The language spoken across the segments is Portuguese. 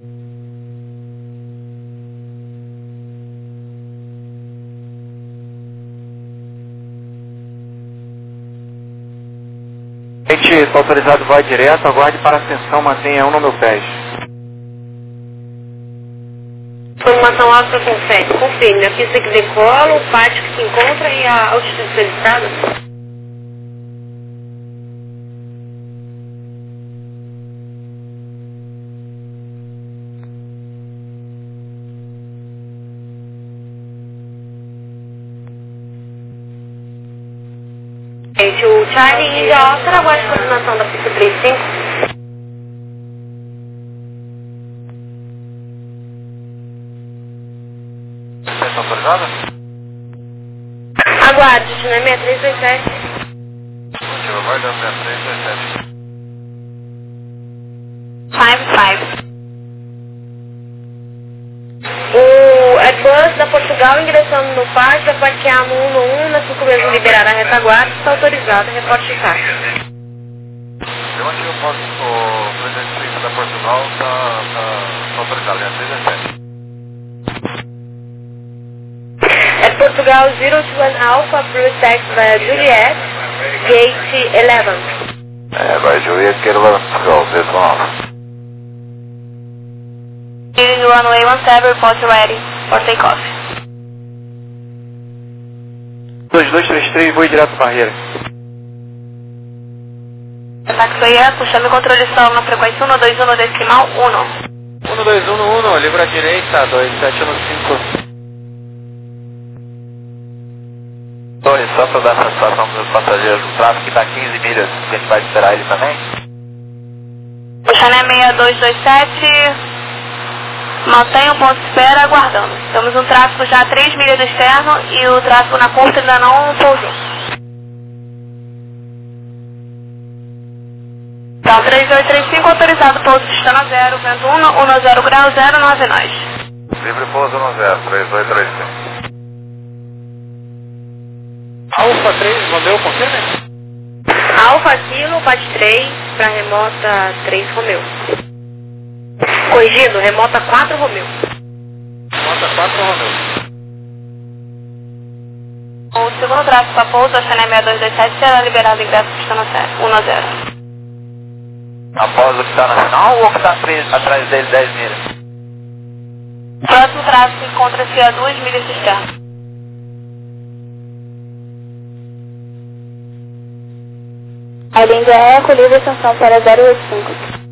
Está autorizado, vai direto, aguarde para ascensão, mantenha 1 no meu pés. Informação alta confere, confirme a pista que decola, o pátio que se encontra e a altitude solicitada. O Charlie e a Oscar aguarde a coordenação da pista 35. Está autorizada? Aguarde, dinâmica 327. Positivo, aguardando 327. 55. O Airbus da Portugal ingressando no pátio, vai parquear no 1-1, na 5 mesmo liberar a retaguarda, está autorizado, reporte de taxa. Eu acho que eu posso, o presidente da Portugal está autorizado, é 317. É Portugal 021 Alpha, Blue Taxi by Juliet, Gate 11. By Juliet, Gate 11, Portugal, 021. Runway 17, report ready for takeoff. 2233, voo direto barreira. Taxiia, puxando o controle de solo na frequência 121 decimal 1. 1211, livre à direita, 2715. Torre, só para dar satisfação para os passageiros do tráfego que está 15 milhas, que a gente vai esperar ele também. Puxando é 6227. Mantenha o ponto de espera aguardando. Temos um tráfego já a 3 milhas do externo e o tráfego na curta ainda não pousou. Então, 3835 autorizado pouso pistão 0, vento 10 grau 09 nós. Livre pouso 10, 3835. Alfa 3, Romeu, confirme? Alfa Kilo, bate 3, para remota 3 Romeu. Corrigindo, remota 4 Romeu. Remota 4 Romeu. O segundo tráfego para pouso, a Chanel 6227, será liberado ingresso pistão 10. Após o que está na final ou o que está atrás dele 10 milhas? O próximo tráfego encontra-se a 2 milhas do externo. A linha é acolhida extensão para 085.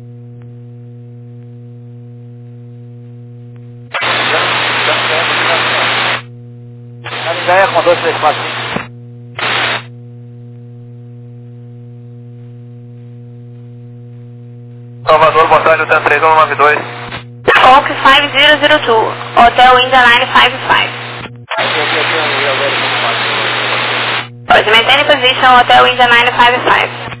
Já é com 2345. Salvador, boa tarde, hotel 3192. Fox 5002, Hotel India Line 55. Pode maintain position, Hotel India Line 55.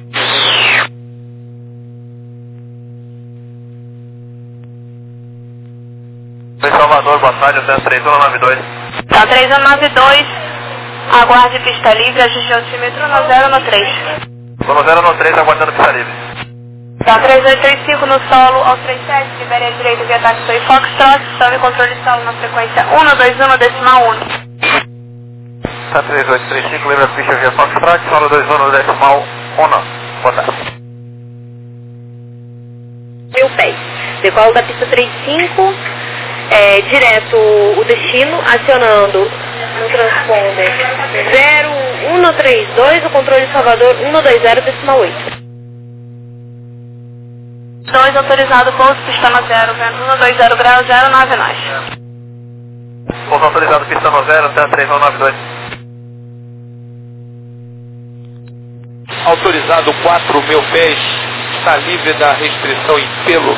Oi, Salvador, boa tarde, hotel 3192. Então 3192, aguarde pista livre, ajuste o altímetro no 0 no 3. Tô no 0 no 3, aguardando pista livre. Então 3835 no solo ao 37, libere a direita via taxi Foxtrot, tome controle de solo na frequência 121 decimal 1. Tá 3835, lembra a pista via Foxtrot, solo 21 decimal 1. Boa tarde. 1000 pés. Decolo da pista 35, direto o destino, acionando no transponder 0132, o controle de Salvador 120 decimal 8. 2 autorizado, pouso, pistão 0, vento 120 grau 09 nós. Pouso autorizado, pistão 0, até 3192. Autorizado 4.000 pés, está livre da restrição em pelo.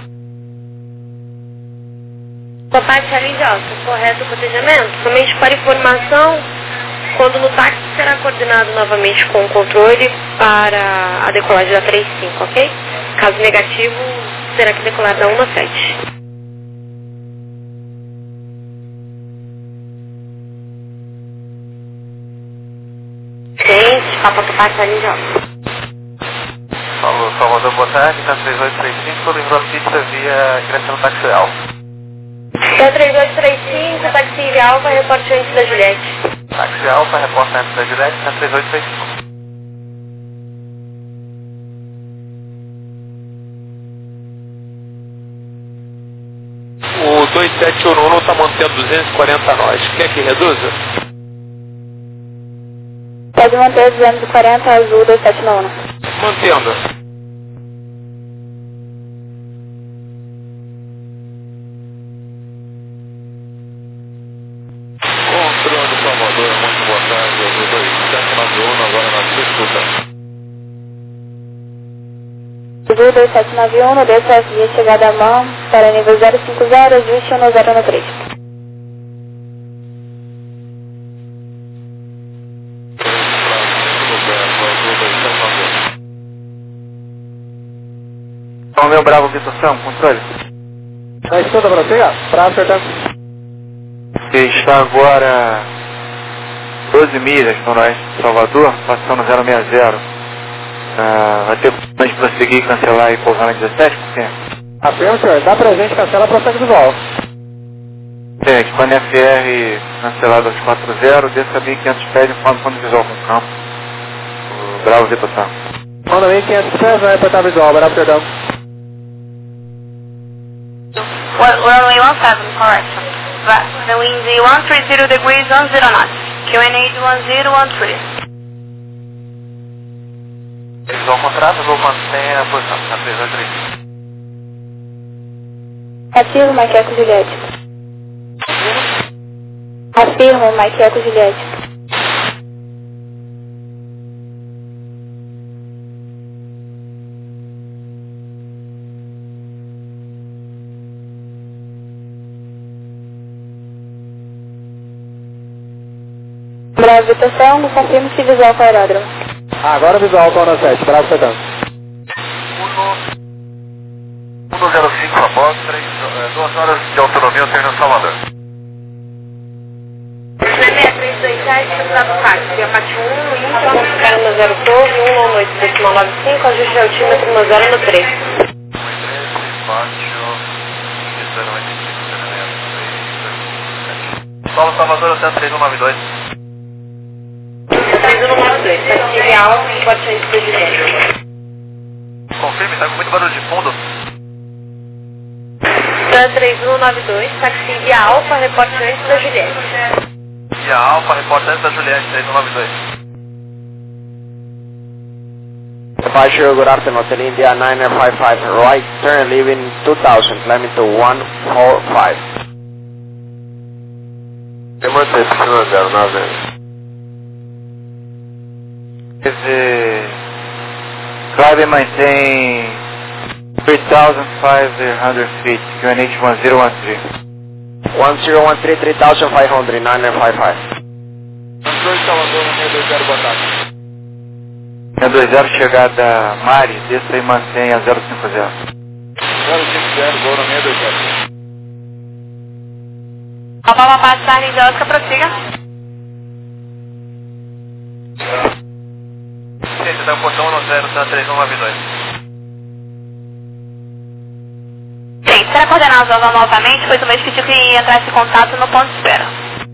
Combate além de alta, correto o cotejamento? Somente para informação, quando no táxi será coordenado novamente com o controle para a decolagem da 35, ok? Caso negativo, será que decolar da 17. Gente, Papa Tupac além de alta. Falou. Salvador, boa tarde, tá 3835, sobre Rua Pizza via direção táxi alfa. Tá 3835, táxi via Alfa, reporte antes da Juliette. Táxi alfa, reporta antes da Juliette, tá 3835. O 2711 está mantendo 240 a nós. Quer que reduza? Pode manter 240 azul 2791. Mantendo. Controle Salvador, muito boa tarde, azul 2791, agora na sua escuta. Azul 2791, no DSFG chegada à mão, para nível 050, ajuste 1013. Então, meu Bravo Vitor Sam, controle. Na escuta para você, para acertar. Você está agora 12 milhas no noroeste de Salvador, passando 060. Vai ter como prosseguir, cancelar e pousar na 17, por quê? Afirma, senhor. Dá presente, cancela, prossegue visual. Expande FR cancelado aos 40, desça 1500 pés e informe quando visual com o campo. O Bravo Vitor Sam. Manda 1500 pés, vai reportar visual, Bravo, perdão. Runway 17, correction. The wind 130 degrees 10 knots. QNH 1013. Visual contrato, vou manter a posição, tá 3835. Ativo, Mike Eco Juliette. Afirmo, Mike Eco Juliette. Bravo Vitor Sam, confirme se visual para o aeródromo. Agora visual para o 7, Bravo, perdão. 105 a bordo, 2 horas de autonomia, eu tenho no Salvador. 6327, Estado Táxi, Apate 1, Intra, Caramba 0 Torre, 1 decimal 95, ajuste de altímetro 1013. 1, Solo Salvador até 3192. 3192, táxi real, reporte antes da Juliette. Confirme, tá com muito barulho de fundo. 3192, táxi via Alfa, reporte antes da Juliette. Via Alfa, repórter antes da Juliette, 3192. Departure, good afternoon, Hotel India 955, right turn leaving 2000, climbing to 145. Eu manter piscina 0, navega. Clive mantém 3,500 feet, QNH 1013. 1013, 3500, 955. Controle Salvador, 620, boa tarde. 620, chegada Mari, desça e mantém a 050. 050, voo no 620. Alfa Paz, Charlie de Oscar, prossiga. Você tá portão no 03192. Sim, será coordenar a zona novamente, pois o mês pediu que entrasse em contato no ponto de espera.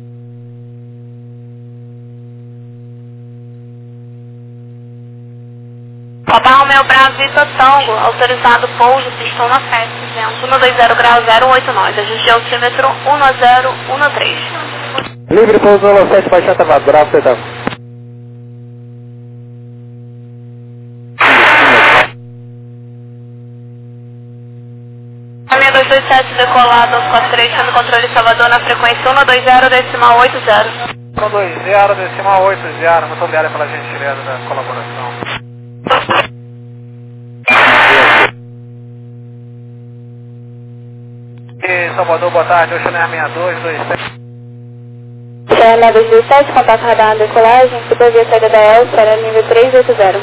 Copa Romeo Bravo Vitor Tango, autorizado pouso, pistão na festa, 120 grau 089, ajuste de altímetro 1013. Livre pouso no 7, baixada, Bravo, perdão. A 6227 decolado aos 43, chama controle Salvador na frequência 120 decimal 80. 120 decimal 80, muito obrigado pela gentileza da colaboração. E Salvador, boa tarde, Oceaner 6227. Oceaner 227, contato radar na decolagem, supervia saída da ELS para nível 380.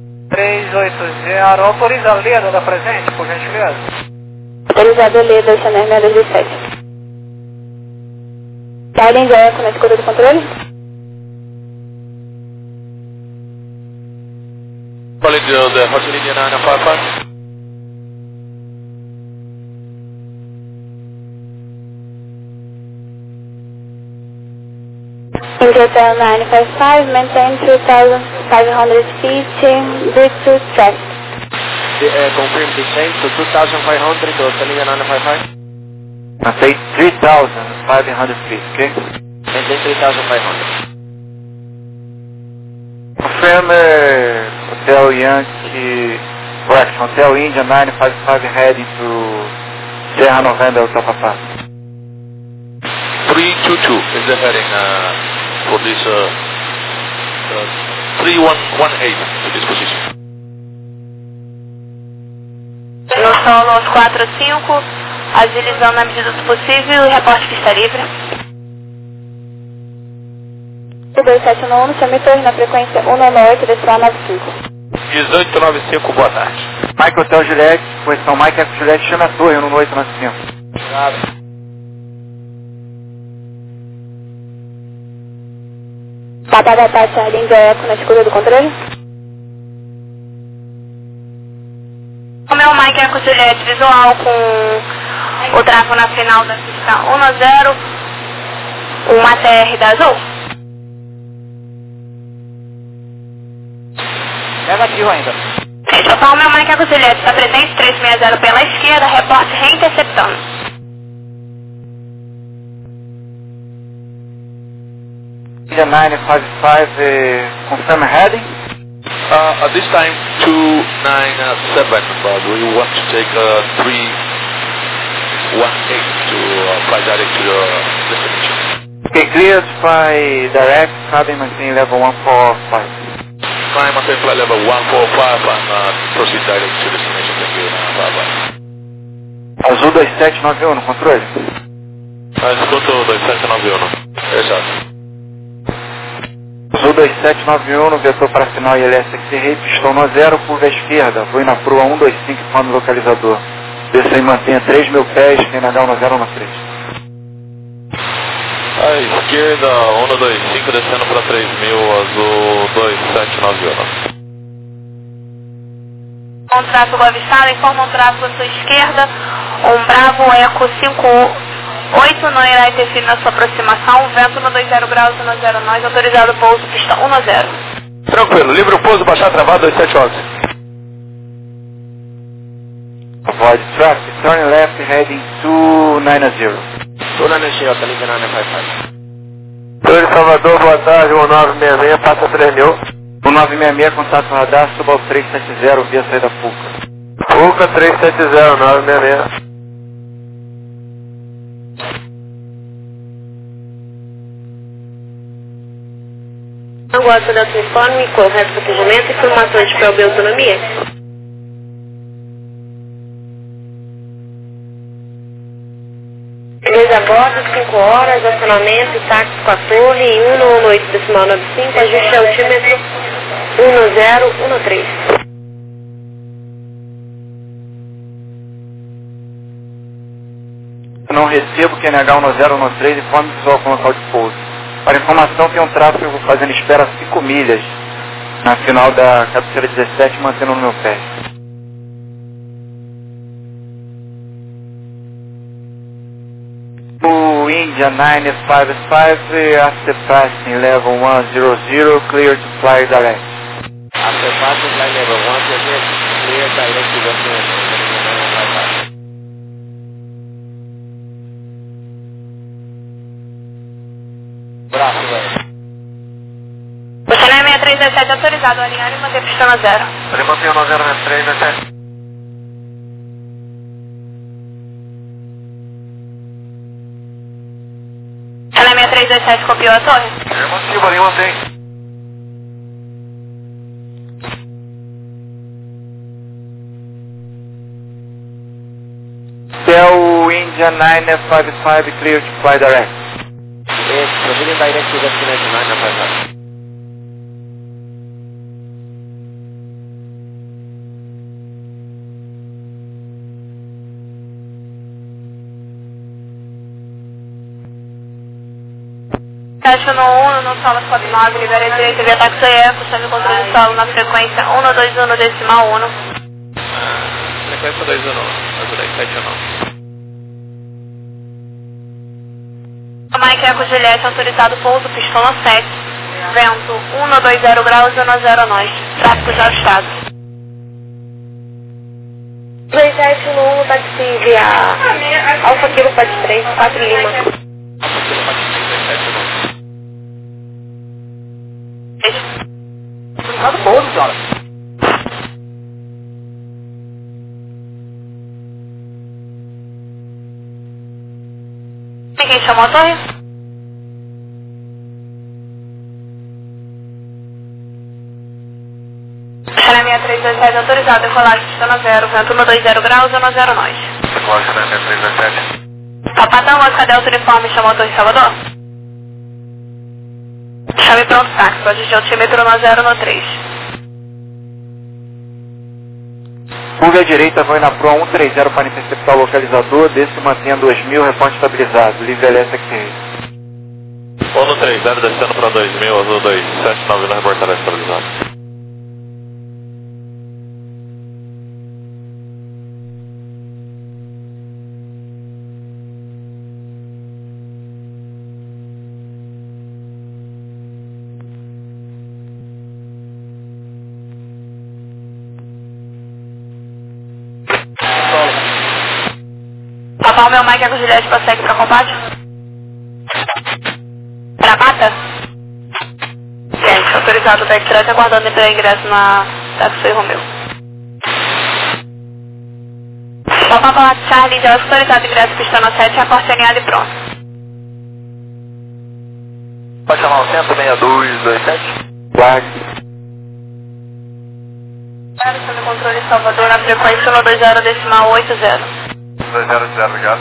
380, autoriza a Leda da presente, por gentileza. Autorizado a Leda, Oceaner 6227. Guardian de Eco na escuta do controle? Falei radio the Hotel India 955. Hotel 955, maintain 2,500 feet, bridge to traffic. Confirm the same to 2,500 to Hotel India 955. I say 3,500 feet, okay? Maintain 3,500. Confirm Hotel Yankee, correction, Hotel India 955 heading to Sierra November, Papa. 322 is the heading for this 3118 to this position. No solo 45, agilizando na medida do possível, reporte pista livre. 2791, chame torre na frequência 198, decimal 95. 1895, boa tarde. Mike Hotel Juliette, posição Mike Eco Juliette, chama a torre no 895. Obrigado. Batata Charlie Eco na escura do controle. O meu Mike Eco Juliette visual com o tráfego na final da pista 10, uma TR da Azul. Negativo ainda. Total, o meu Mike Eco Juliette está presente, 360 pela esquerda, reporte reinterceptando. India 955, confirm heading. At this time 297, but we want to take 318 to fly direct to the destination. Okay, cleared to fly direct, cabin maintain level 145. Try and maintain flight level 145 and proceed direct to destination. Thank you. Bye bye. Azul 2791 no controle. Escuto 2791. Exato. Azul 2791 no vetor para final ILS XRI, pistão no 0, curva à esquerda, voo na prua 125 e no localizador. Desça e mantenha 3.000 pés, NH 1013. À esquerda, 125 descendo para 3.000, azul 2791. Um tráfego avistado, informa um tráfego à sua esquerda, um Bravo Eco 58 não irá interferir na sua aproximação, vento no 20 graus e no 09, autorizado pouso, pista 10. Tranquilo, livre o pouso, baixar travado 2711. Avoid traffic, turn left heading 290. 290, Hotel India 955. Torre Salvador, boa tarde, 1966, passa 3.000. 1966, contato radar, suba ao 370 via saída Fuca. Fuca 370, 966. Gosta desse informe, correto protegimento e informações de PLB autonomia? Beleza a bordo, 5 horas, acionamento e táxi com a torre em 118,95, ajuste altímetro 1013. Não recebo que NH 1013 informe visual com local de pouso. Para informação, tem um tráfego fazendo espera 5 milhas na final da cabeceira 17, mantendo no meu pé. O India 955, after passing level 100, clear to fly direct. After passing flight level 100, clear direct to destination. Braço, velho. O Channel 6317 autorizado a alinhar e manter pista no 0. Ele mantém o 9063, Channel 6317 copiou a torre. Ele mantém. Hotel India 955, clear to fly direct. Proceeding direct to destination 955. Taxa no 1, no solo 49, libera direita via táxi eco, chame controle de solo na frequência 121 decimal 1. Frequência 21, azul 7 Mike Eco Juliette, autorizado pouso, pistola 7. Vento 120 graus, 10 norte. Tráfego já ajustado. 2711, táxi via Alfa Kilo Pat 3, 4 Lima. Autorizado pouso, senhora. Quem chamou a torre? China 6327, autorizado, decolagem, pistona 0, vento 120 graus, 10 norte. Decolagem China 6327. Papatão, Oscar Delta Uniforme, chamou a torre Salvador? Chame pronto, táxi, pode de altímetro no 0 no 3. Curva à direita, vai na Pro 130 para interceptar o localizador, desce e mantenha 2000, reponte estabilizado, livre LS aqui. 130, descendo para 2000, azul 279, no reportará estabilizado. Papal, meu Mike Eco Juliette, prossegue para combate. Pra mata? Gente, autorizado, tá estreito, aguardando pelo ingresso na Taxi Romeu. Papal, Charlie, já autorizado, ingresso, pistona 7, aporte alinhado e pronto. Pode chamar o 16227. Guarde. Sob controle de Salvador, na frequência 120 decimal 80. 200, obrigado.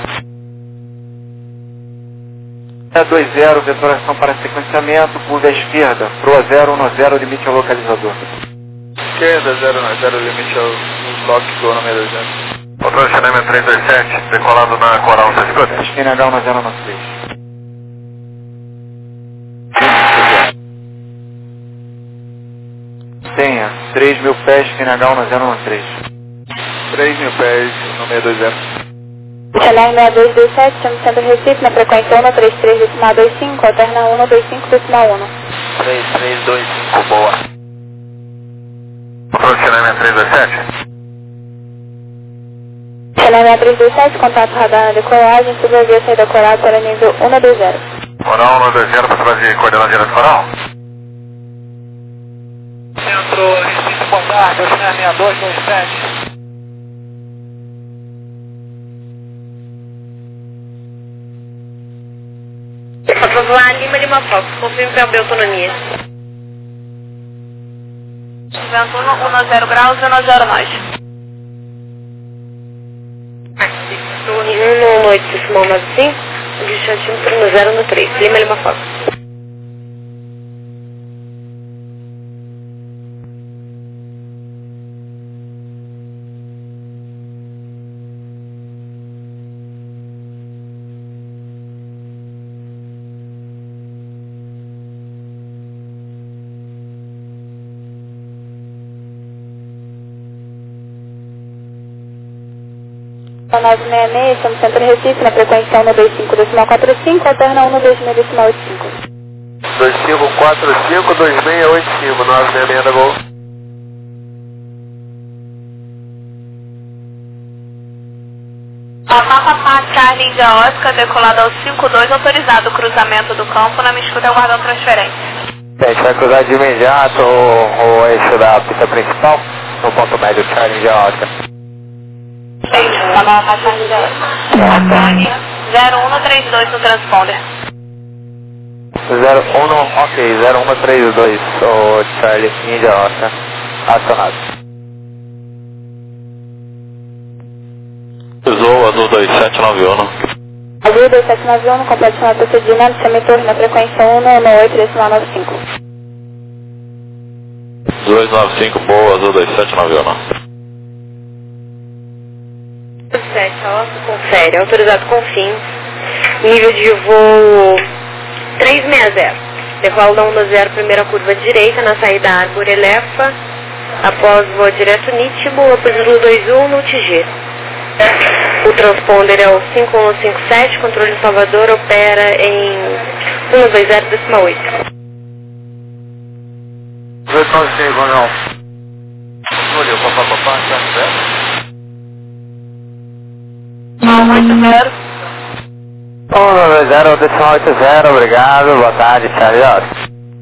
20, vetoração para sequenciamento, curva à esquerda, Pro 010, limite ao localizador. Esquerda, 0, limite ao estoque do ano 620. Controle China 327, decolado na Coral, você escuta? SQNH 1093. Tenha 3.000 pés, SQNH 1093. 3.000 pés no 620. Channel 6227, chame Centro Recife, na frequência 133 decimal 25, alterna 125 decimal 1. 3325, boa. Controle China 327. Channel 6327, contato radar na decolagem, suba via saída coral para nível 120. Coral 120, para trás de coordenada direto coral. Centro Recife, boa tarde, China 6227. Vamos lá, Lima Fox, confirme para abrir autonomia. Vento 110 graus, 10 norte. Torre 118 decimal 95, de altímetro no 0 no 3, Lima Fox. A 966, estamos no Centro Recife, na frequência 125 decimal 45, alterna 126 decimal 85. 2545, 2685, 966 da Gol. Papapá, Charlie India Oscar, decolado ao 52, autorizado cruzamento do campo, na minha escuta aguardando transferência. A gente vai cruzar de imediato o eixo da pista principal, no ponto médio Charlie India Oscar. Papapá, Charlie India Oscar. 0132 no transponder. 0132, o Charlie India Oscar, acionado. Azul 2791. Azul 2791, completo o procedimento, chame torre na frequência 118 decimal 95. 295, boa, Azul 2791. 7, confere, autorizado com fim, nível de voo 360. Decola da 10, primeira curva direita na saída Arbor Elefa. Após voo direto Nitibo, Zulu 21 no TG. O transponder é o 5157, controle Salvador, opera em 120,8. Olha, papapá, tá certo? 180. 120,80, obrigado, boa tarde, Charlie Alto.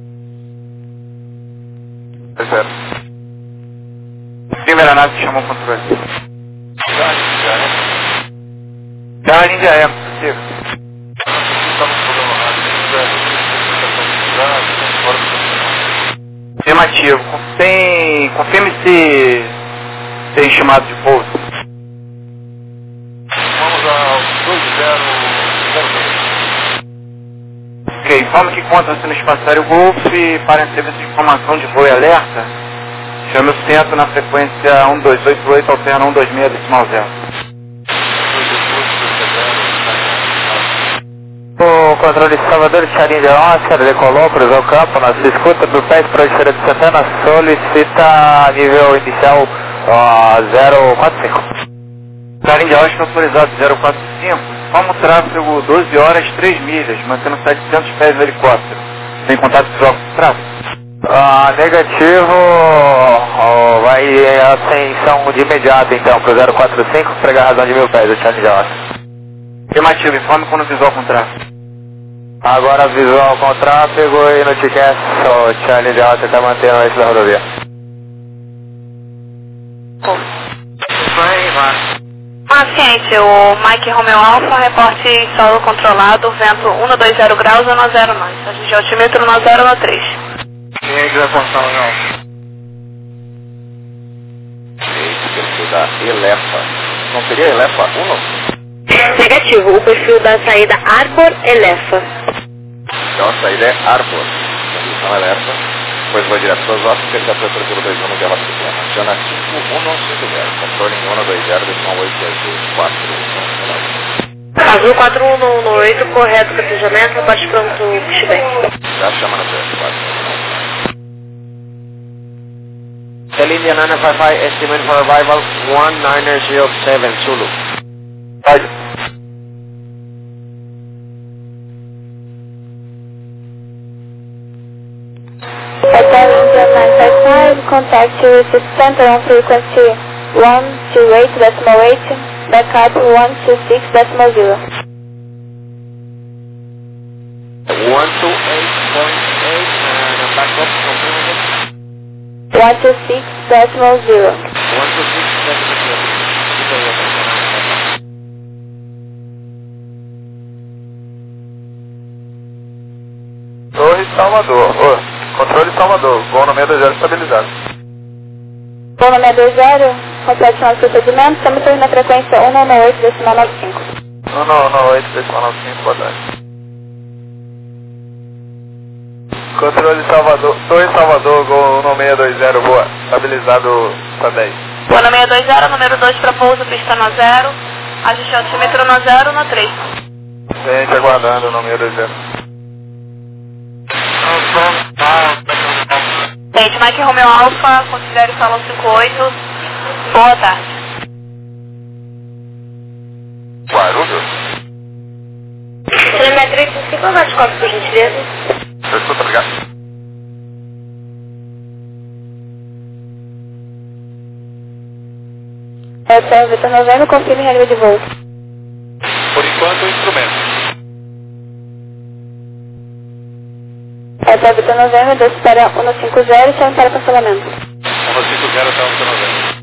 É certo. Primeira nave que chamou o controle. Já é. Charlie já é, possível. Estamos no programa rádio, Afirmativo. Confirme se tem chamado de pouso. Vamos ao 2006. Ok, informe que encontra-se no espaçário Golf para serviço de informação de voo e alerta. Chame o centro na frequência 1288, alterna 126,0. O controle de Salvador, Charinho de Oscar, decolou, cruzou o campo, na sua escuta do PES para a Feira de Santana, solicita nível inicial 045. Charinho de Oscar autorizado 045. Como tráfego 12 horas 3 milhas, mantendo 700 pés do helicóptero. Tem contato visual com o tráfego? Negativo, vai em ascensão de imediato então para o 045, pregar a razão de 1000 pés, o Charinho de Oscar. Afirmativo, informe quando visual com tráfego. Agora visual com tráfego e no ticket o Charlie de Alta está mantendo o eixo da rodovia. Paciente, o Mike Romeo Alpha, reporte solo controlado, vento 120 graus 109. Taxa de altímetro 9013. Quem é que vai passar o não? Perfil da Elefa. Não seria Elefa 1? Negativo, o perfil da saída Arbor Elefa. Então a saída é Arbor. Condição Elefa. Depois vai direto para os ossos, ele já foi para o 21 de Alapitã. Aciona 5150. Controle em 120, Azul 4118, correto capejamento, reparte pronto, pushback. já chama no 34. India 955, estimate for arrival 1907, Zulu. Pode. Hotel India 955, contact receipt center on frequency 128.8, backup 126.0. 128.8 and backup confirmed. 126.0. 126.0. Torre Salvador. Controle Salvador. Voo no 620 estabilizado. Voo no 620, complete nosso procedimento, estamos na frequência 198.95. 198,95, boa tarde. Controle Salvador. Torre Salvador, Gol 1620, boa. Estabilizado para 10. Voo no 620, número 2 para pouso, pista no 0. Ajuste altímetro no 0, no 3. Gente aguardando no 620. Gente, Mike Romeo Alpha, considere salão 58. Boa tarde. Guarulhos? Telemetria 35, abaixo, por gentileza. Eu estou ligado. Hotel Vitor Novembro, confirme a nível de voo. Por enquanto, o instrumento. Hotel Vitor Novembro, desce para 150 e chama para cancelamento. 150 até 190.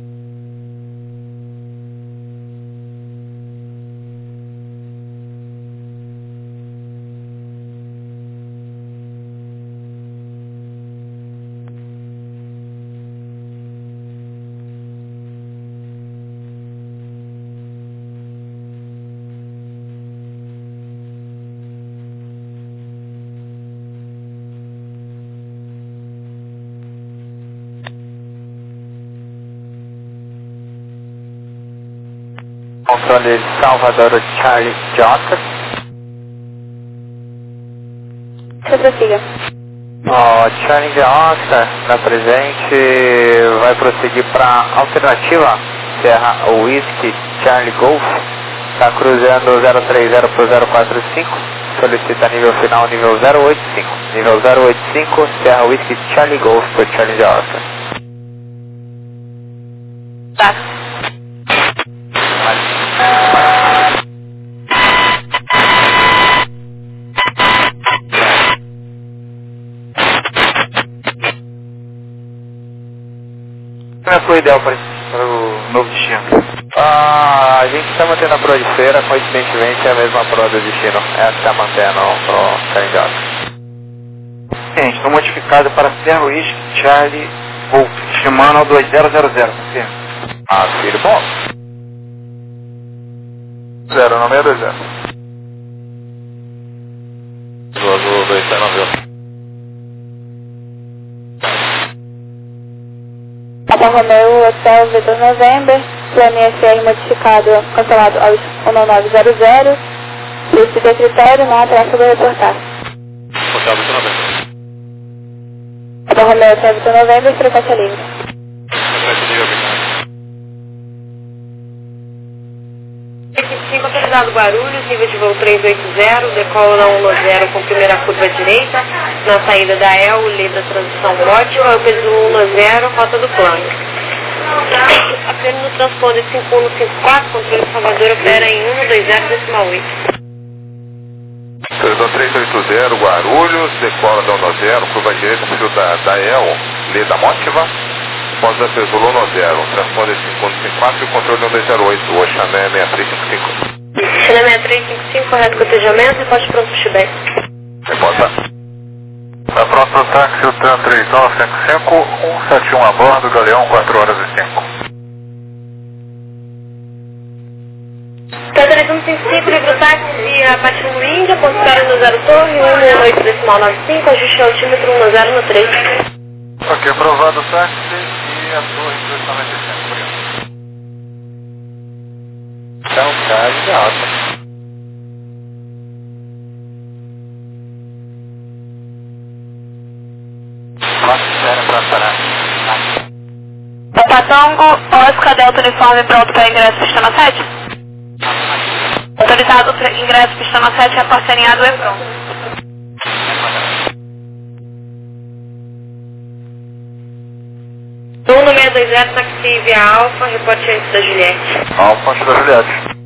Controle Salvador, Charlie Jota. Você prossiga. Charlie Oscar, na presente, vai prosseguir para alternativa Serra Whisky Charlie Golf, está cruzando 030 para 045, solicita nível final nível 085, nível 085 Serra Whisky Charlie Golf por Charlie Oscar. Tá. Qual é a sua ideia para o novo destino? A gente está mantendo a proa de feira, coincidentemente é a mesma proa do destino. Essa está mantendo o Charlie Oscar. Gente, estou modificado para Serra Whisky Charlie Golf, Shimano 2000, confirma. Filho, bom. 0920. Azul 290. Papa Romeo, Hotel Vitor November, plano IFR modificado, cancelado aos 1900, lista de critério, não atrasa da reportagem. Hotel Vitor November. Papa Romeo, Hotel Vitor November, frequência livre. Frequência livre. 5 autorizado Guarulhos, nível de voo 380, decola na 10 com primeira curva à direita, na saída da EL, lei da transição ótima, eu peso 10, rota do plano. Apenas no transponder 5154, controle Salvador opera em 120,8. Perdão 380, Guarulhos, decola da 10, curva à direita, fio da EL, lei da Mótiva. Pousa Pesul 10, transponder 5154 e controle 1208, Oxané 6355. Oxané 6355, correto cotejamento, reporte pronto para Chibé. Reporta. Tá pronto o táxi, o TAN 3955, 171 a bordo, Galeão 4 horas e 5. Tá 3155, livre o táxi via Patinho Índia, ponto no 0 torre, 118,95, ajuste altímetro 10 no 3. Ok, aprovado o táxi e a torre 295, obrigado. Então, Charlie Oscar. Para parar. Papatongo, Oscar Delta Uniforme pronto para ingresso pistona 7? Autorizado para ingresso pistona 7, reporte alinhado e pronto. 1620, táxi via Alfa, reporte antes da Juliette. Alfa, antes da Juliette.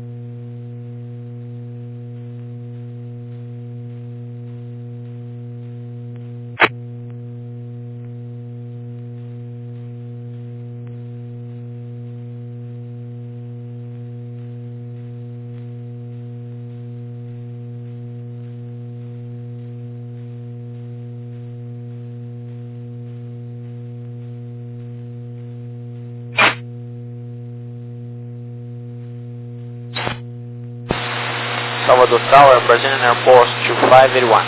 Salvador Tower, Brazilian Airport 2581.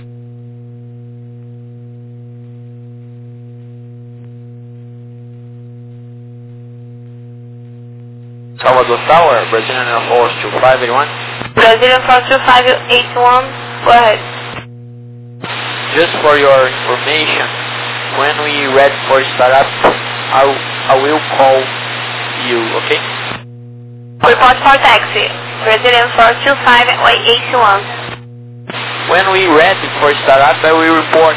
Salvador Tower, Brazilian Airport 2581. Brazilian Force 2581, go ahead. Just for your information, when we ready for startup, I will call you, okay? Report for taxi, Brazilian Force 2581. When we ready for startup, I will report.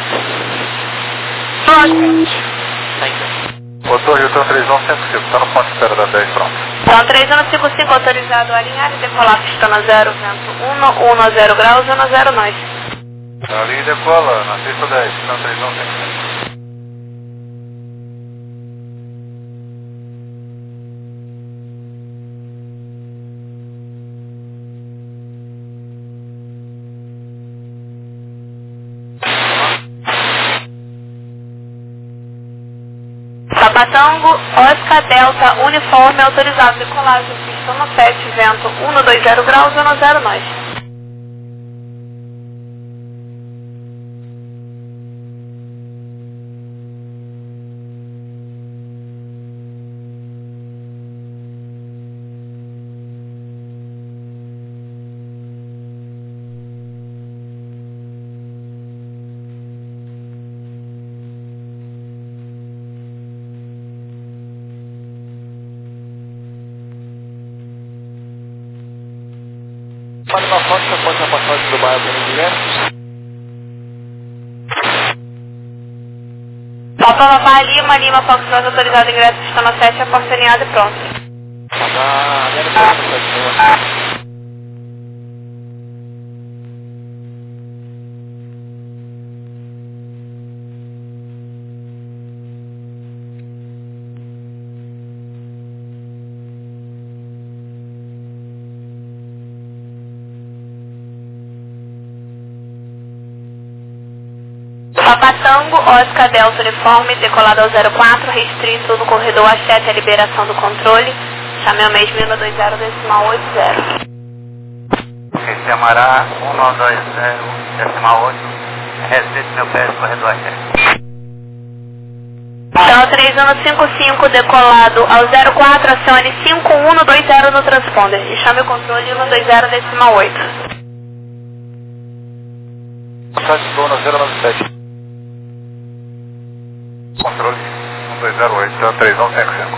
Thank you. Motor Hilton 3155, está no ponto de espera da 10, pronto. Então 3155 autorizado a alinhar e decolar pistona 0, vento 10 graus, 10 nós. Ali decola, na pista 10, está 3155. Papatongo, Oscar Delta, uniforme autorizado, decolagem, pistona 7, vento 120 graus, 10 nós. Lima Fox, após a passagem do bairro do Guilherme. Papa Lima, Lima Fox, autorizado ingresso, sistema 7, a porta alinhada e pronto. Papa Tango, Oscar Delta Uniforme, decolado ao 04, restrito no corredor A7, a liberação do controle. Chame ao mesmo 120.80. Esse Amará 120.8, respeito meu pé, corredor A7. Então 3155, decolado ao 04, acione 5120 no transponder. E chame o controle 120.8. Passagem do 097. Controle 1208, 3155.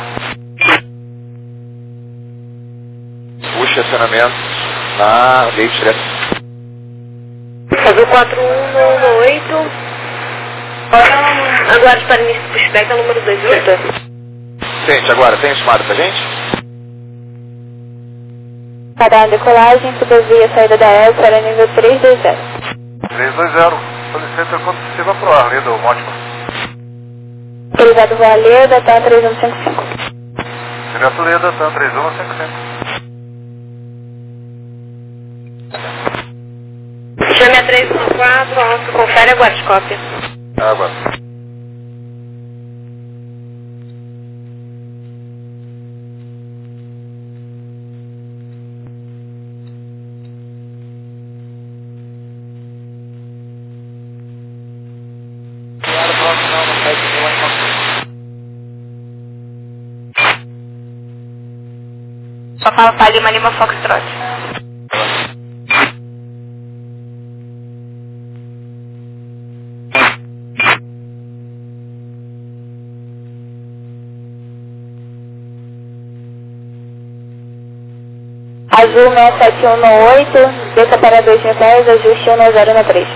O estacionamento na lei direta. Fazer o 4118. Aguarde para início do pushback, é o número 2, viu, doutor? Gente, agora, tem chamado pra gente? Para a decolagem, subvia saída da EL para nível 320. 320. Solicita quando possível pro ar, ali do Mótima. Autorizado Valeda, TAM 3155. Direto Leda, TAM 3155. Chame a 314, Oscar, confere, aguarde cópia. Agora. Papa Lima, Lima Foxtrot. Azul 67118, desça para 2000 pés, ajuste 1093.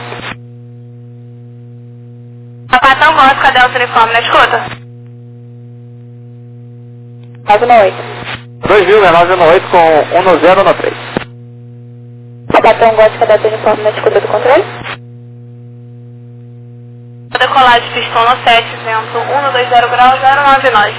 Papa Tango, Oscar Delta Uniforme, na escuta? 918. 2000, com 1093. Capitão Gótica da Uniforme na escuta do controle. Decolagem pistão no 7, vento 120 graus, 099.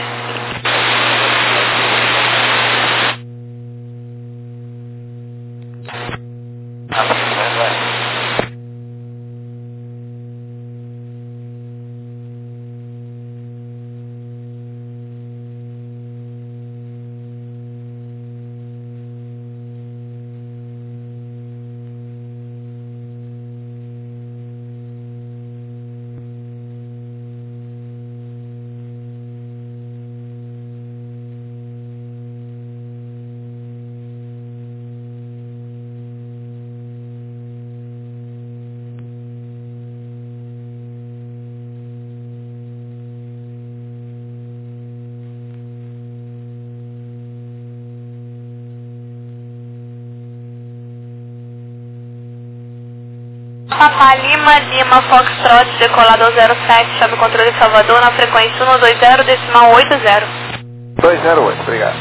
Papa Lima, Lima Foxtrot, decolado ao 07, chave controle Salvador na frequência 120.80. 208, obrigado.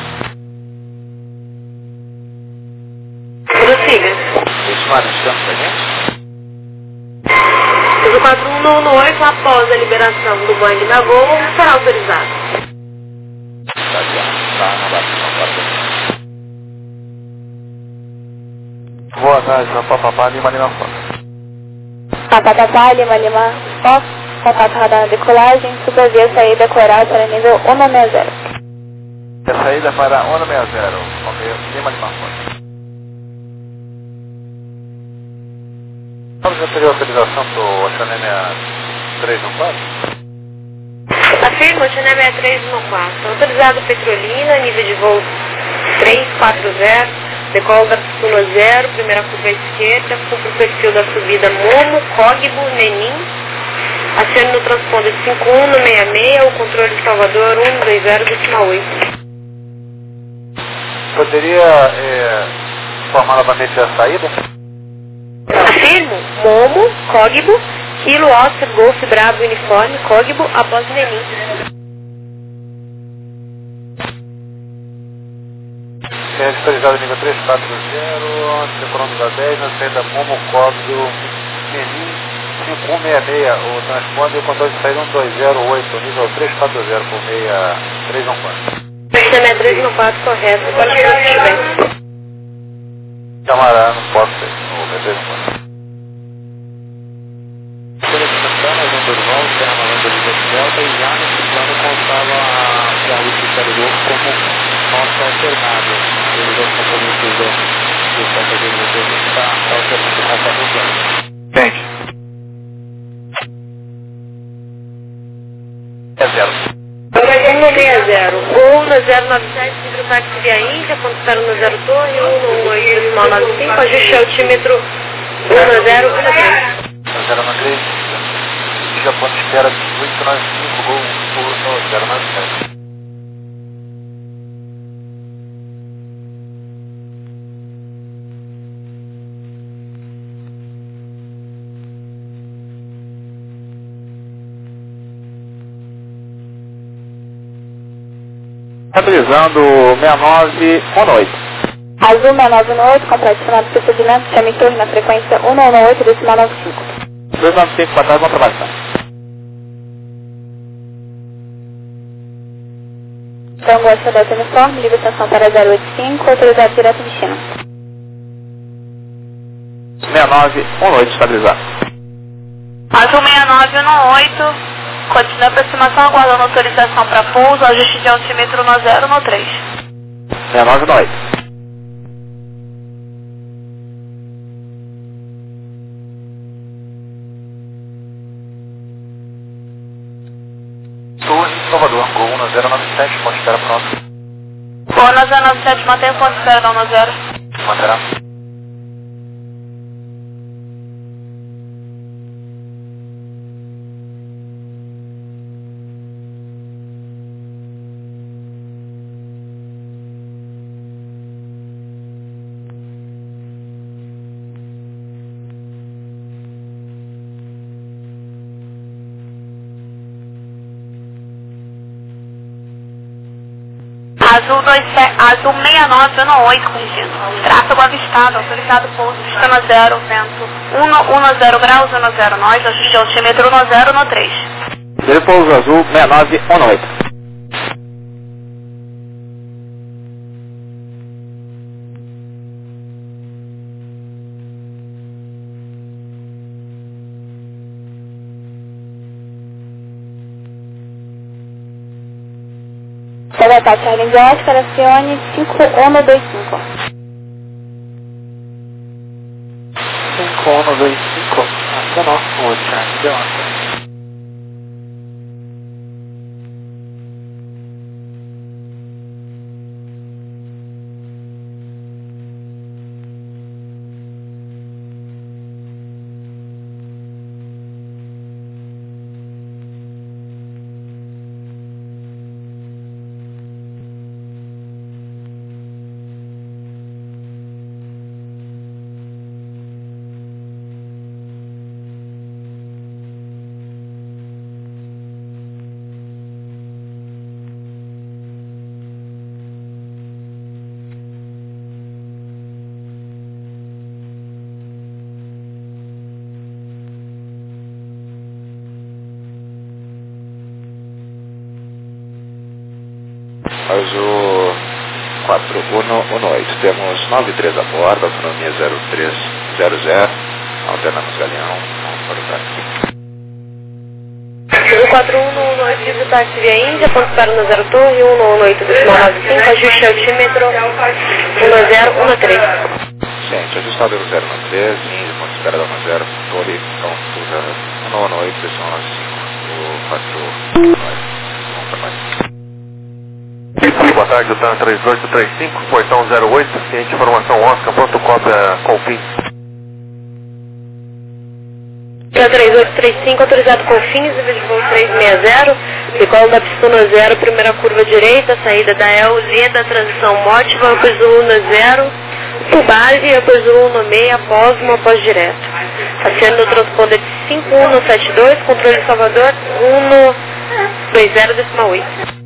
Prossiga. Estimado, estamos pra gente? O 4118, após a liberação do Boeing da Gol, será autorizado. Tá na base, não. Boa tarde, Papa Lima, Lima Fox. Papatapá, Lima Lima Fox, contato radar na decolagem, supervia saída coral para nível 160. A saída para 160, Lima Lima Fox. Vamos já ter autorização para o Oceanemia 314? Afirma, Oceanemia 314. Autorizado Petrolina, nível de voo 340. Decola da Sula 0, primeira curva à esquerda, cumpre o perfil da subida Momo, Cogbo, Nenim. Acione no transponder 5166, o controle de Salvador 120.8. Poderia informar novamente a saída? Afirmo, Momo, Código, Kilo, Oscar, Golf, Bravo, Uniforme, Código, após Menin. Autorizado nível 340, econômico a 10, na saída Momo, Código, Menin, 5166, o transponder e o controle de saída 1208, nível 340 por 6314. Sistema 314, correto, pode prosseguir bem. Camarada, não posso ser, o B314. Santana, João Dorival, Serra Malandra de Delta, e já nesse plano contava a Whisky Charlie Golf como nossa alternada. Eles os compromissos do passageiro do plano está alternando conforme o plano. Entende? É 0. 160, Gol na 097, livre táxi via Índia, ponto 0 na 0 torre, 118, decimal 95, ajuste altímetro 1013. 093, Japão espera 895, Gol no 097. Estabilizando 6918. Azul 6918, complete final do procedimento, chame em torno na frequência 118, decimal 95. 295 para trás, vamos trabalhar. Então, gosta dessa uniforme, livre estação para 085, autorizado direto destino. 6918, estabilizado. Azul 6918, continua a aproximação, aguardando autorização para pouso, ajuste de altímetro no 0 no 3. 6918. Salvador, Gol no 097, ponto de espera pronto. Gol na 097, mantém o ponto de espera não no 0. Manterá. Azul 6918, corrigindo. Tráfego avistado, autorizado pouso, sistema 0, vento 110 graus, 10 nós, ajuste altímetro 10 no 3. Ele pouso azul 6918. Salvatore Charlie India Oscar, acione 5125. 5125, acionou o Charlie India Oscar. Azul 4118, temos 93 a bordo, autonomia 0300, alternamos Galeão, vamos para o táxi. 4118, livre táxi via Índia, ponto de espera no 0 torre, 118, decimal 95, ajuste altímetro 1013. Gente, ajustado no 093, Índia, ponto de espera da 10, torre, então, 118, decimal 95, o 49, vamos para mais. Boa tarde, Tan 3835, portão 08, ciente informação Oscar, pronto cópia Confins. Tan 3835, autorizado Confins, nível de voo 360, decola da pista 0, primeira curva direita, saída da LZ, da transição Mótiva, piso 10, Por base, eu pus o 196 após uma após direto. Acionando o transponder de 5172, controle Salvador 120,8.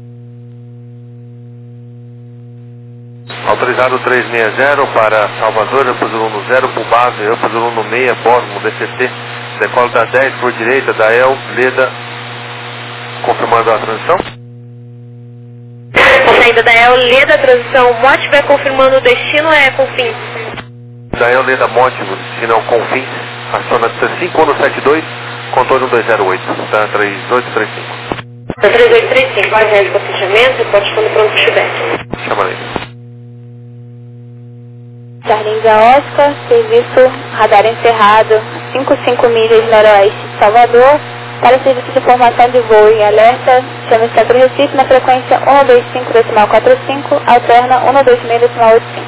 Autorizado 360 para Salvador, eu pus o 10 por base, eu pus o 16, Bósmo, DCT, decola da 10 por direita, da El, Leda, confirmando a transição. A saída da El, Leda, transição, Mote vai confirmando o destino, é Confins. Da El, Leda, Monte, destino é o Confins, aciona 5172, controle 1208, tá 3835. Tá 3835, vai reais para fechamento, reporte quando pronto estiver. Chama aí. Charlinza Oscar, serviço radar encerrado, 55 milhas noroeste de Salvador, para serviço de formação de voo e alerta, chama Centro Recife na frequência 125,45, alterna 126,85.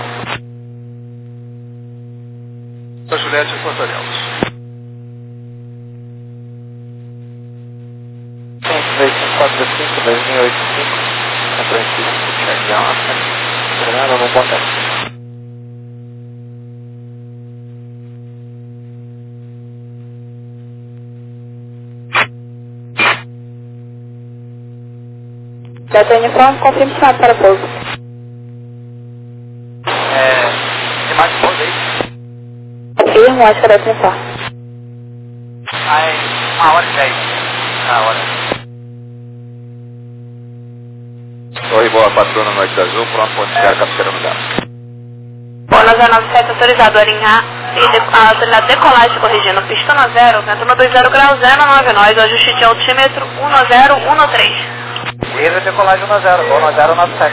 Juliette e Santarellos. 2545, 2085, São Francisco, Charlinza Oscar, Fernando, no ponto. Delta Uniforme, confirme chamado para pouso. Tem mais de pouso aí? Confirmo, Oscar Delta Uniforme. Aí, 1h10. Hora. Torre Boa Patrona, Norte Azul, pronto para iniciar a captura no gás. Boa 097, autorizado a alinhar e autorizado decolagem corrigindo pista 0, vento no 20 grau 09, nós, ajuste de altímetro 1013. Livre decolagem 10, voo 1097.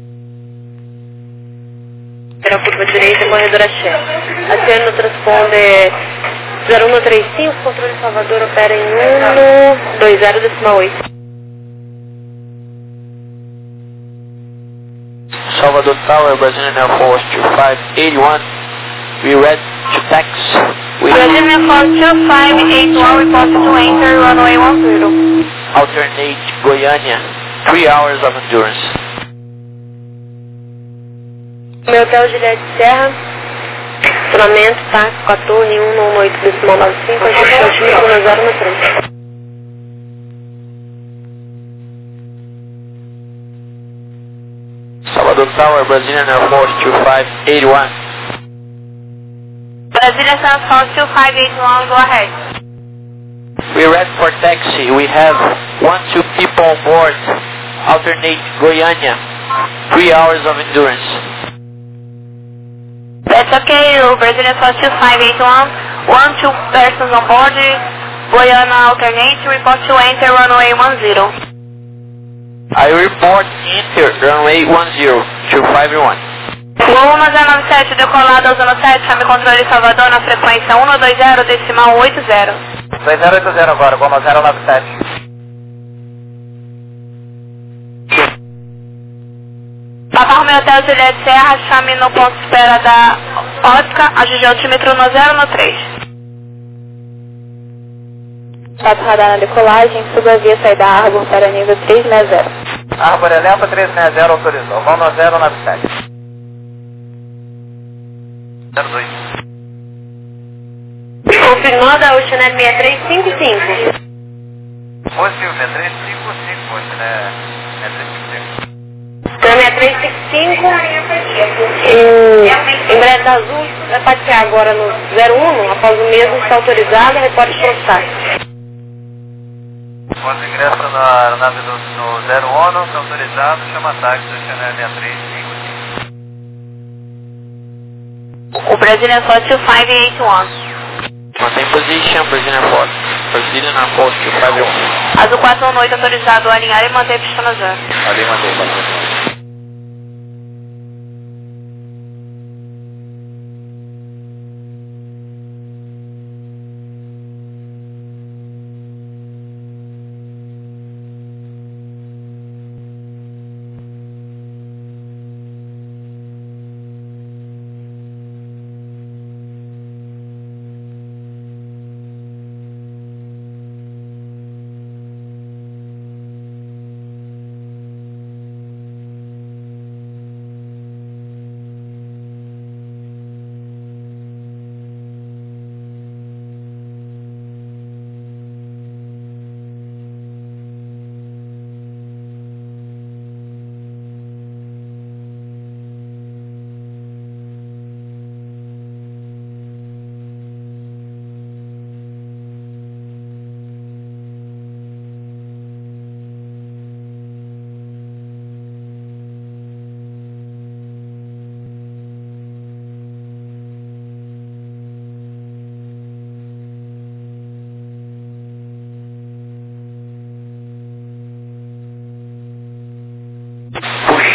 Era curva direita, corredor axé. Acionando o transponder 0135, controle Salvador opera em 120,8. Salvador Tower, Brazilian Air Force 2581. We ready to taxi. Brazilian Air Force 2581 reported to enter runway 10. Alternate Goiânia. 3 hours of endurance. Meu hotel Juliette Serra, estacionamento, táxi com a torre 118,95, ajuste de altímetro 1013. Salvador Tower, Brazilian Air Force 2581. Brazilian Air Force 2581, go ahead. We ready for taxi. We have 2 people on board. Alternate Goiânia. 3 hours of endurance. That's okay, Brazilian Air Force 2581, 2 persons on board, Goiânia alternate, report to enter runway 10. I report enter runway 10 to 501. Voo 1097, decolado ao 07, chame controle Salvador na frequência 120,80. 2080 agora, voo 1097. Papa Romeo Hotel Juliette Serra, chame no ponto de espera da Oscar, ajuste de altímetro 1013. Status radar na decolagem, suba a via saída Arbor para nível 360. Arbor Eleva 360 autorizou, voo 1097. 02. Confirmada a Chanel 6355. Positivo, 6355 hoje, né? 6355. Então, 6355, em breve azul, vai passear agora no 01, após o mesmo está autorizado, reporte processado. Quando ingressa na aeronave no 01, está autorizado, chama táxi do Chanel 6355. O Brazilian Force 2581. Mantém position, Brazilian Force. Brazilian Air Force 2581. Azul 418, autorizado a alinhar e manter a pista no 0. Ali mandei, mandei.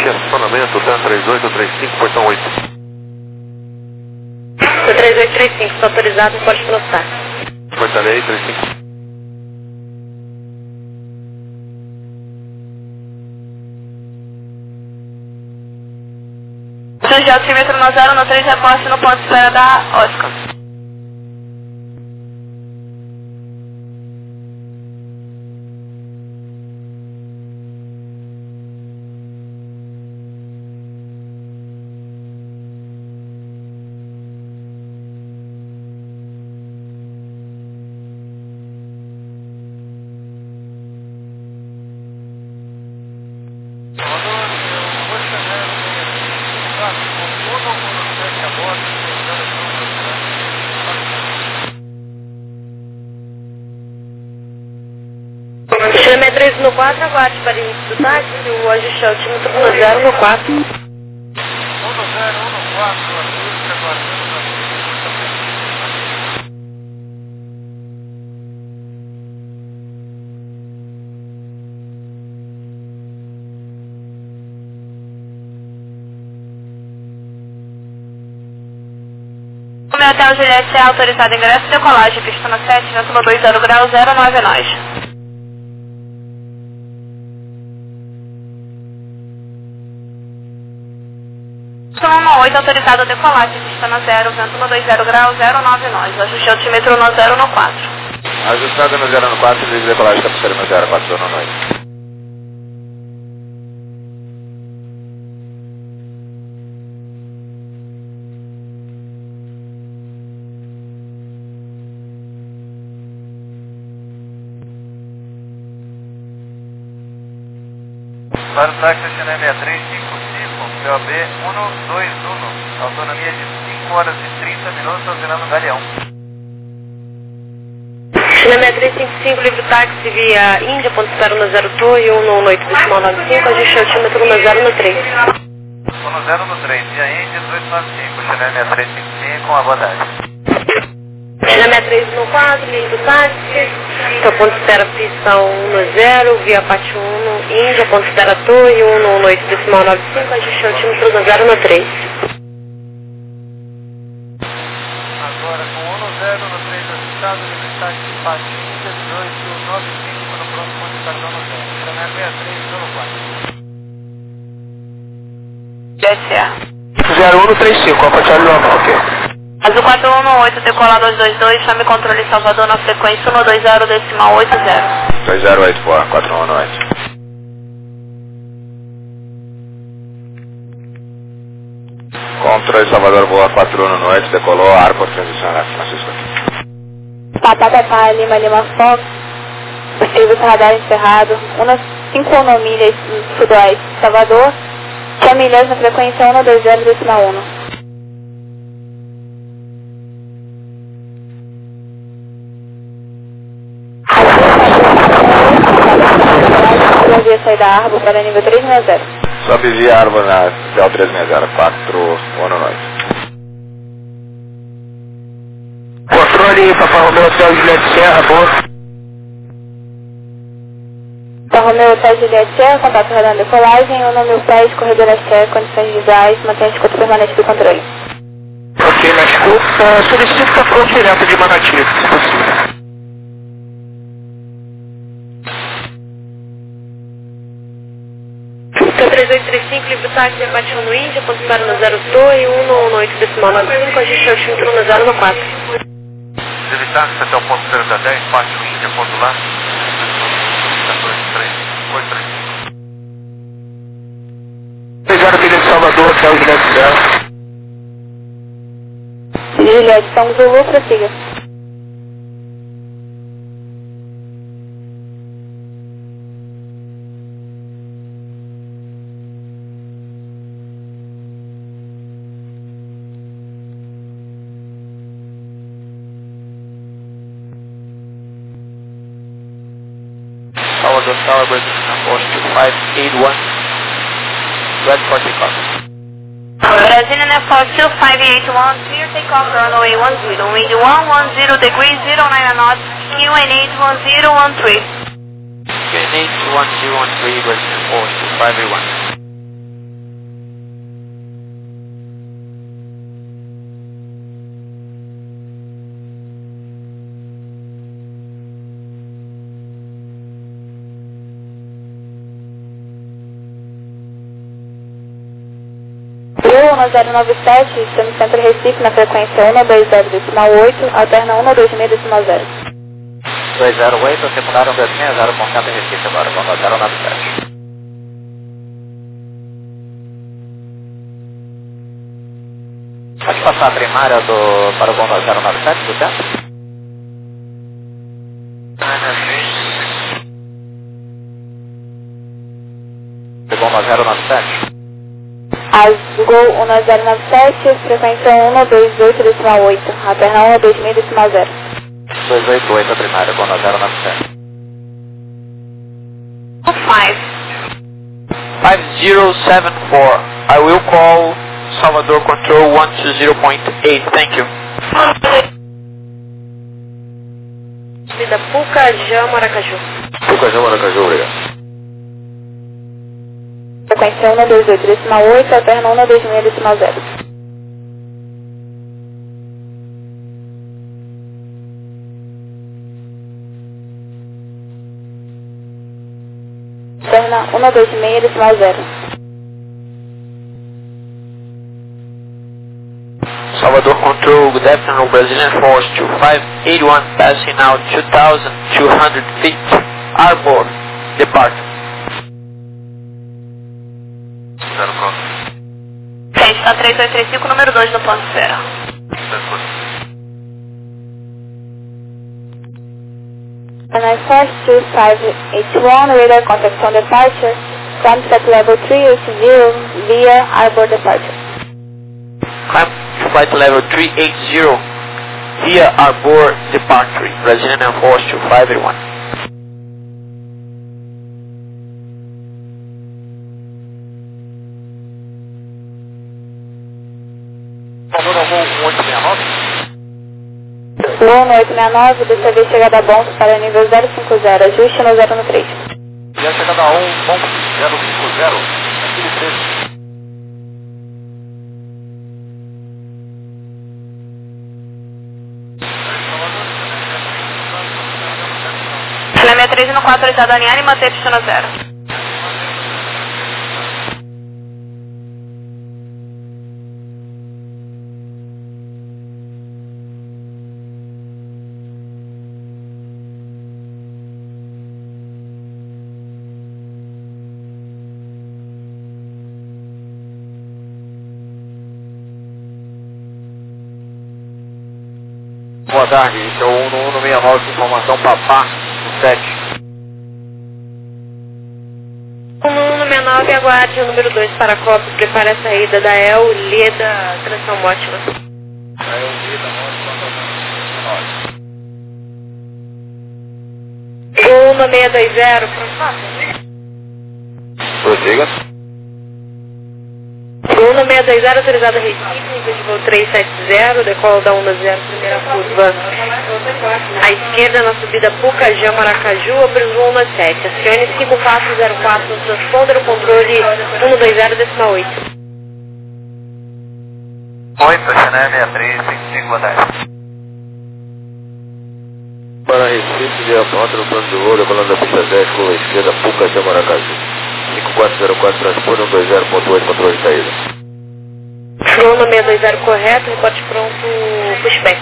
estacionamento, 3835, portão 8. 3835, está autorizado, pode prostar. Portarei, 35. De altímetro no 093, reposte no ponto de espera da Oscar. Chame 3 no 4, aguarde para início do táxi, o ajuste altímetro no 0 no 4. 1 no 0, 1 no 4, ajuste, aguardando na O meu hotel Juliette é autorizado ingresso, decolagem, pista na 7, vento no 20 grau, 09 nós. Som 8, autorizado decolagem, pista na 0, vento no 20 grau, 09 nós. Ajuste altímetro no 0 no 4. Ajustado no 0 no 4, desde decolagem, tapeçaria no 0, 4 no noite. Para o táxi China 6355, POB 121, autonomia de 5 horas e 30 minutos, auxiliando Galeão. China 6355, livre táxi via Índia, ponto de espera no 0 Tour e 118,95, ajuste altímetro no 0 no 3. 1 no 0 no 3, via Índia 1895, China 6355, uma boa tarde. China 63 no 4, livre táxi, então ponto de espera pista 1 no 0, via Pátio 1, Índia, ponto de espera Tour e 118,95, ajuste altímetro no 0 no 3. Agora com 1 no 0 no 3 ajustado, livre táxi Pátio Índia 1895 no próximo ponto de cartão no 0. China 63 no 4. Jet 01 no 35, Alfa Charlie normal, ok. Azul 4118, decolar 222, chame controle Salvador na frequência 120 decimal 80. 208, boa, 4118. Controle Salvador, boa, 4118, decolou, airport transicional, Francisco aqui. Papá, Lima, Fox, serviço radar encerrado, umas 5 milhas sudoeste de Salvador, chame milhas na frequência 120 decimal 1. Via sair da Arbo para nível 360. Sobe via Arbo na Del 360, 41 noite. Controle, Papai Romeu, Hotel Juliette Serra, boa. Papai Romeu, Hotel Juliette Serra, contato radar decolagem, 1 pés, corredor Axé, condições visuais, mantenha a escuta permanente do controle. Ok, na escuta, solicito para pronto direto de Manati, se possível. 3835, livre táxi, abate 1 no Índia, ponto de espera no 0 Tour e 118,95, ajuste altímetro no 0 no 4. Livre táxi até o ponto 0 da 10, Pátio Índia, ponto lá. 283. Pegaram aquele de Salvador, Hotel Juliette Serra. Juliette, São Zulu, prossiga. Salvador Tower, Brazilian 581, ready for takeoff. Brazilian Airport 2581, clear takeoff runway 10, wind 110 degrees 09 knots, QNH 1013. QNH 1013, Brazilian Airport 2581. 1097, estamos Centro Recife na frequência 120,8, alterna 126,0. 208, secundário 160 com Centro Recife agora, vamos a 097. Pode passar a primária para o voo 097 do tempo? Do voo 097? Azul 1097, frequência 128,8, alterna 126,0. 288 a primária, voo 097. 5074, I will call Salvador Control 120.8, thank you. Vida Pucajá, Maracaju. Pucajá, Maracaju, obrigado. Frequência 128,8, alterna 126,0. Alterna 126,0. Salvador Control, good afternoon, Brazilian Force 2581, passing out 2,200 feet, Arbor, departure. Zero pronto. Está 3235, número 2 no ponto zero. NI Force 2581, radar contact on departure, climb set level 380 via Arbor departure. Climb flight level 380 via Arbor departure, Brazilian Air Force 2581. Voo 869, dessa vez chegada a bom para nível 050, ajuste no 013. Já chegada a 1, bom, 050, aquele 13. Filé 3 no 4, autorizado a alinhar e manter destino 0. Boa tarde, esse é o 1169, informação Papá, 7. 1169, aguarde o número 2 para a cópia, prepare a saída da El, Leda, transição ótima. Aí eu vi da nossa, 1620, pronto. prossiga. 1620, autorizado a Recife, nível de voo 370, decola da 10, primeira curva à esquerda na subida Pucajá, Maracaju, abre o voo 17. Acione 5404 no transponder, o controle 120,8. 8, China 63, 5510. Para Recife, via pronta no plano de voo, decolando da pista 10, curva esquerda, Pucajá, Maracaju. 5404, transponder 120.8, controle de saída. Voo 1620 correto, reporte pronto, pushback.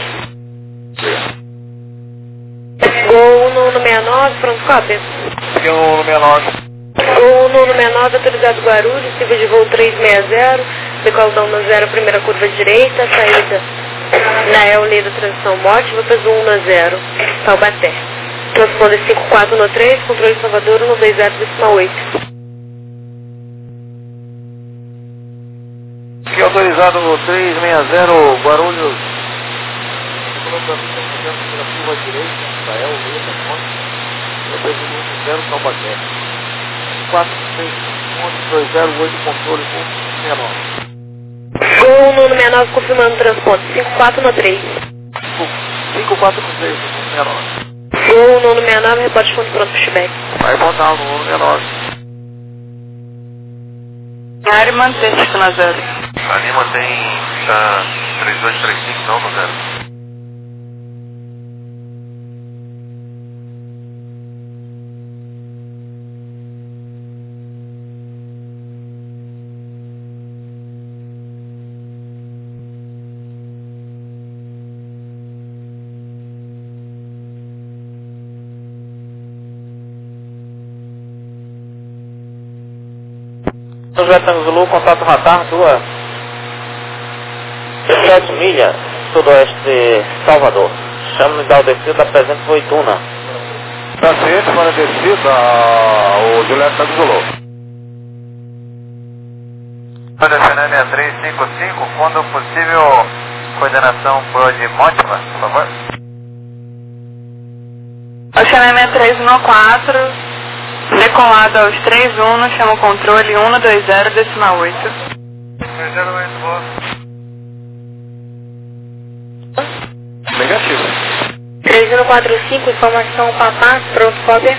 Gol 1169, pronto, cópia. Aqui é o 169. Gol 1169, autorizado Guarulhos, nível de voo 360, decola da 10, primeira curva direita, saída na El Leda, transição morte, vou fazer 110, Taubaté. Transponder 5413, controle Salvador 120,8. Aqui é autorizado 360, Guarulhos. Pela curva direita, Israel, Leda, Monte. Depois do 10, Taubaté. 43208, controle com 69. Gol 1169, confirmando o transporte, 5413. 5413, 69. Gol 1169, reporte ponto pronto, pushback. Vai botar no 169. Área e manter destino 0. Ali mantém 3235, não, no 0. Julieta Tango Zulu, contato radar 7 milhas, sudoeste de Salvador. Chama-me da descida da presente Voituna. Tá ciente para a descida, o Julieta Tango Zulu. Defendendo 6355, quando possível, coordenação por de Mótiva, por favor. Oceano 6314, decolado aos 31, chama o controle 120, decimal 8. 308, boa. Negativo. 3145, informação Papá, pronto, cópia.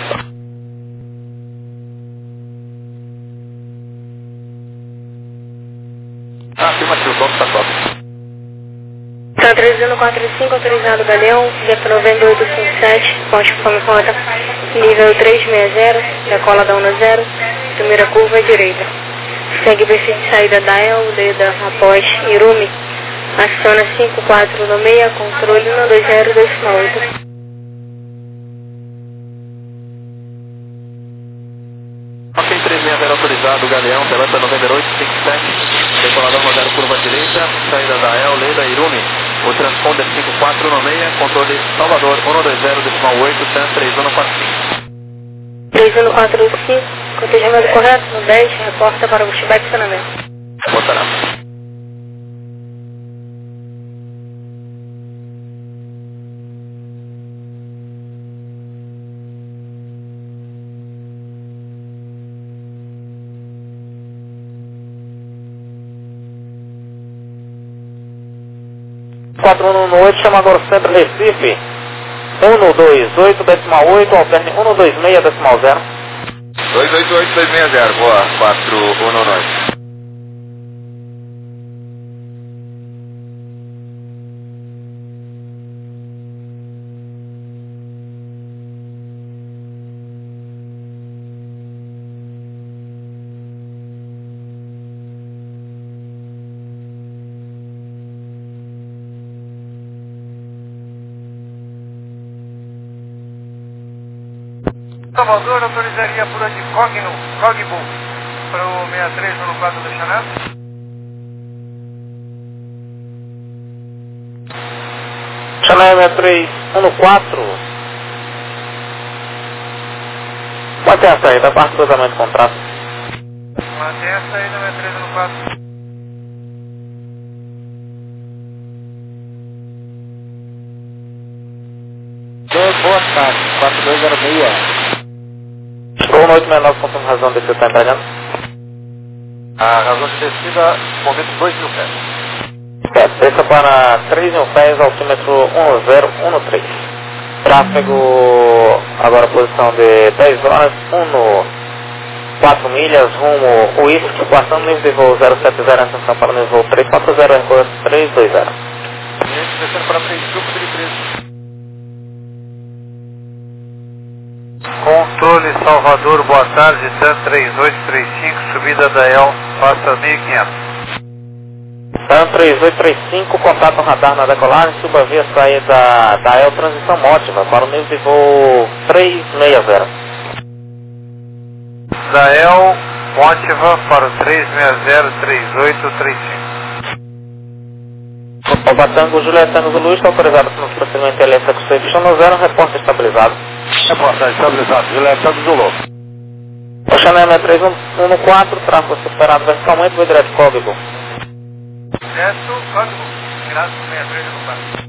Afirmativo, toque tá top. Tá 3145, autorizado Galeão, DEP 9857, ponte fome rota, nível 360, decola da 10, primeira curva à direita. Segue BC de saída da El, Leda, após Irumi, aciona 5496, controle 120, decimal 8. Ok, 360 autorizado, Galeão, Delta 9857, decolador 10, curva direita, saída da El, Leda, Irumi. O transponder 5496, controle Salvador 120, decimal 8, TAN 3145. 3145, cotejamento correto no 10, reporta para o Chibé de Sanamento. Botará. no 8, chama agora o Centro Recife. 128, decimal 8, alterne 126, decimal 0. 288-260, boa, 419. Salvador, autorizaria por de Cogbu para o 6314 do Chanel? Chanel 6314. Mantém a saída, parte do cruzamento de contrato. Mantém a saída 6314. Boa tarde, 4206. Boa noite, 69, conforme razão de você está entregando? A razão de descida, momento 2.000 pés. Certo, desça para 3.000 pés, altímetro 1013. Tráfego, agora posição de 10 horas, 4 milhas, rumo Whisky, passando nível de voo 070, atenção para nível voo 340, recurso 320. Gente, descendo para 3 grupos de 13. Controle Salvador, boa tarde, TAN 3835, subida da El, passa 1500. TAN 3835, contato radar na decolagem, suba via saída da El, transição Mótiva, para o nível de voo 360. Da El, Mótiva para o 360-3835. Batango, Julieta Tango Zulu, está autorizado para o procedimento LS Execution no 0, repórter estabilizado. Reportagem estabilizado, Julieta Tango Zulu. O Chanel 6314, tráfego superado verticalmente, vou direto Código. Resto, código, graças 6314.